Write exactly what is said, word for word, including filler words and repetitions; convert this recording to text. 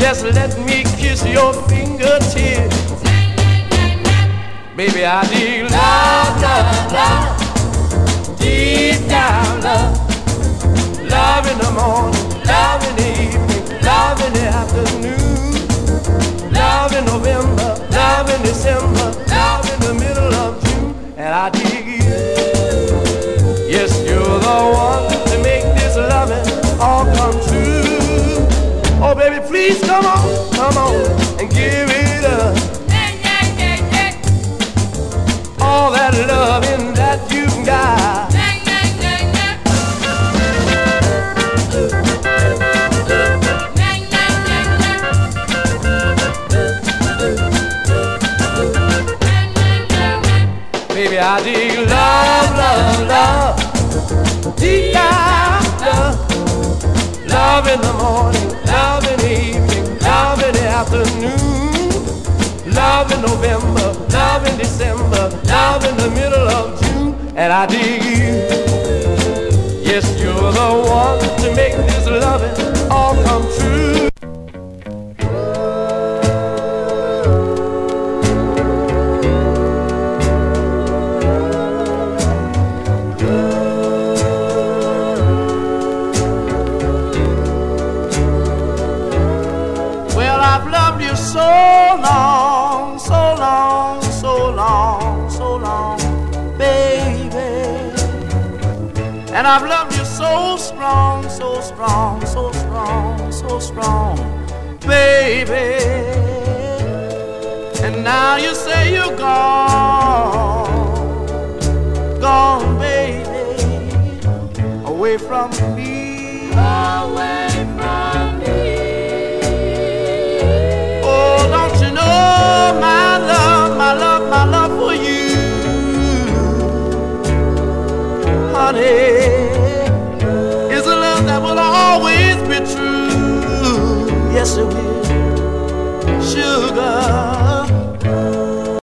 Just let me kiss your fingertips. Baby, I need love, love, love, deep down love. Love in the morning, love in the evening, love in the afternoon. Love in November, love in December, love in the middle of June. And I dig you. Yes, you're the one to make this loving all come true. Oh, baby, please come on, come on and give it up. All that loving that you got. Baby, I dig love, love, love, deep down love. Love in the morning, love in the evening, love in the afternoon. Love in November, love in December, love in the middle of June. And I dig you. Yes, you're the one to make this loving all come true. Well, I've loved you so long, so long, so long, so long, baby. And I've loved you so strong, so strong, so strong, so strong, baby. And now you say you're gone, gone, baby, away from me, away from me. Oh, don't you know my love, my love, my love for you, honey, is a love that will always be true. Yes, it will, sugar.